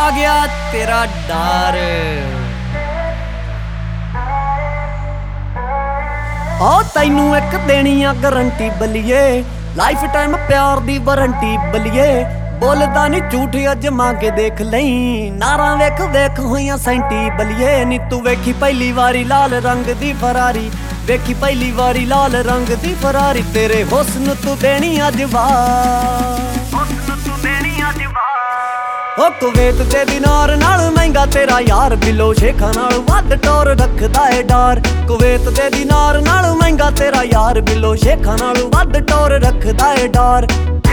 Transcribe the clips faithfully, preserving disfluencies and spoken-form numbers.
ਆ ਗਿਆ ਤੇਰਾ ਡਰ। ਆ ਤੈਨੂੰ ਇੱਕ ਦੇਣੀ ਆ ਗਰੰਟੀ ਬਲੀਏ, ਲਾਈਫ ਟਾਈਮ ਪਿਆਰ ਦੀ ਵਾਰੰਟੀ ਬਲੀਏ। ਬੋਲਦਾ ਨੀ ਝੂਠ ਅਜਮਾ ਕੇ ਦੇਖ ਲਈ, ਨਾਰਾਂ ਵੇਖ ਵੇਖ ਹੋਈਆਂ ਸੈਂਟੀ ਬਲੀਏ। ਨੀ ਤੂੰ ਵੇਖੀ ਪਹਿਲੀ ਵਾਰੀ ਲਾਲ ਰੰਗ ਦੀ ਫਰਾਰੀ, ਵੇਖੀ ਪਹਿਲੀ ਵਾਰੀ ਲਾਲ ਰੰਗ ਦੀ ਫਰਾਰੀ। ਤੇਰੇ ਹੁਸਨ ਤੂੰ ਦੇਣੀ ਅੱਜ ਵਾਰ, ਹੁਸਨ ਤੂੰ ਦੇਣੀ ਅੱਜ ਵਾਰ। ਓ ਕੁਵੈਤ ਦੇ ਦਿਨਾਰ ਨਾਲ ਮਹਿੰਗਾ ਤੇਰਾ ਯਾਰ, ਬਿਲੋ ਸ਼ੇਖਾਂ ਨਾਲ ਵੱਧ ਟੋਰ ਰੱਖਦਾ ਏ ਡਾਰ। ਕੁਵੈਤ ਦੇ ਦਿਨਾਰ ਨਾਲ ਮਹਿੰਗਾ ਤੇਰਾ ਯਾਰ, ਬਿਲੋ ਸ਼ੇਖਾਂ ਨਾਲ ਵੱਧ ਟੋਰ ਰੱਖਦਾ ਏ ਡਾਰ।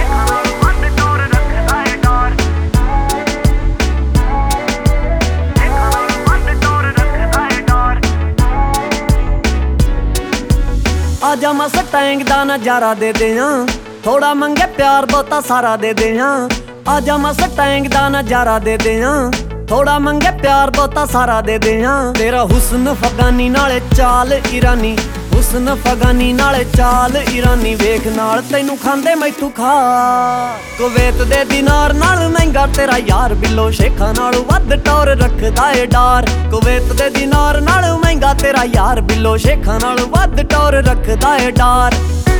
ਆਜਾ ਮਸਟੈਂਗ ਦਾ ਨਜ਼ਾਰਾ ਦੇ ਦਿਆਂ, ਥੋੜਾ ਮੰਗੇ ਪਿਆਰ ਬਹੁਤਾ ਸਾਰਾ ਦੇ ਦਿਆਂ। ਆਜਾ ਮਸਟੈਂਗ ਦਾ ਨਜ਼ਾਰਾ ਦੇ ਦਿਆਂ, ਥੋੜਾ ਮੰਗੇ ਪਿਆਰ ਬਹੁਤਾ ਸਾਰਾ ਦੇ ਦਿਆਂ। ਤੇਰਾ ਹੁਸਨ ਫਗਾਨੀ ਨਾਲੇ ਚਾਲ ਇਰਾਨੀ, ਹੁਸਨ ਫਗਾਨੀ ਨਾਲੇ ਚਾਲ ਇਰਾਨੀ। ਵੇਖ ਨਾਲ ਤੈਨੂੰ ਖਾਂਦੇ ਮੈਥੋਂ ਖਾ, ਕੁਵੈਤ ਦੇ ਦਿਨਾਰ ਨਾਲ ਮਹਿੰਗਾ ਤੇਰਾ ਯਾਰ, ਬਿਲੋ ਸ਼ੇਖਾਂ ਨਾਲ ਵੱਧ ਟੌਰ ਰੱਖਦਾ ਏ ਡਾਰ। ਕੁਵੈਤ ਦੇ ਦਿਨਾਰ ਨਾਲ ਮਹਿੰਗਾ ਤੇਰਾ ਯਾਰ, ਬਿਲੋ ਸ਼ੇਖਾਂ ਨਾਲ ਵੱਧ ਟੌਰ ਰੱਖਦਾ ਏ ਡਾਰ।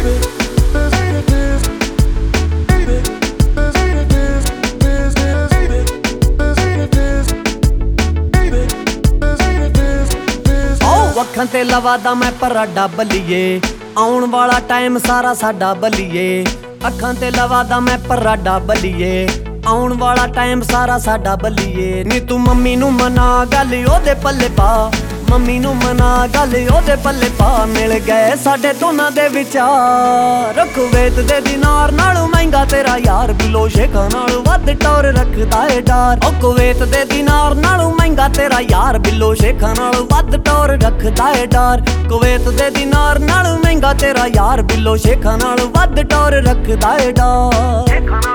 ਅੱਖਾਂ ਤੇ ਲਵਾਦਾ ਮੈਂ ਪਰਾਡਾ ਬਲੀਏ, ਆਉਣ ਵਾਲਾ ਟਾਈਮ ਸਾਰਾ ਸਾਡਾ ਬਲੀਏ। ਅੱਖਾਂ ਤੇ ਲਵਾਦਾ ਮੈਂ ਪਰਾਡਾ ਬਲੀਏ, ਆਉਣ ਵਾਲਾ ਟਾਈਮ ਸਾਰਾ ਸਾਡਾ ਬਲੀਏ। ਨੀ ਤੂੰ ਮੰਮੀ ਨੂੰ ਮਨਾ ਗੱਲ ਉਹਦੇ ਪੱਲੇ ਪਾ, ਮੰਮੀ ਨੂੰ ਮਨਾ ਗੱਲ ਉਹਦੇ ਪੱਲੇ ਪਾ। ਮਿਲ ਗਏ ਸਾਡੇ ਦੋਨਾਂ ਦੇ ਵਿਚਾਰ, ਕੁਵੈਤ ਦੇ ਦਿਨਾਰ ਨਾਲ ਮਹਿੰਗਾ ਤੇਰਾ ਯਾਰ, ਬਿਲੋ ਸ਼ੇਖਾਂ ਨਾਲ ਵੱਧ ਟੌਰ ਰੱਖਦਾ ਏ ਡਾਰ। ਓ ਕੁਵੈਤ ਦੇ ਦਿਨਾਰ ਨਾਲ ਮਹਿੰਗਾ ਤੇਰਾ ਯਾਰ, ਬਿਲੋ ਸ਼ੇਖਾਂ ਨਾਲ ਵੱਧ ਟੌਰ ਰੱਖਦਾ ਏ ਡਾਰ। ਕੁਵੈਤ ਦੇ ਦਿਨਾਰ ਨਾਲ ਮਹਿੰਗਾ ਤੇਰਾ ਯਾਰ, ਬਿਲੋ ਸ਼ੇਖਾਂ ਨਾਲ ਵੱਧ ਟੌਰ ਰੱਖਦਾ ਏ ਡਾਰ।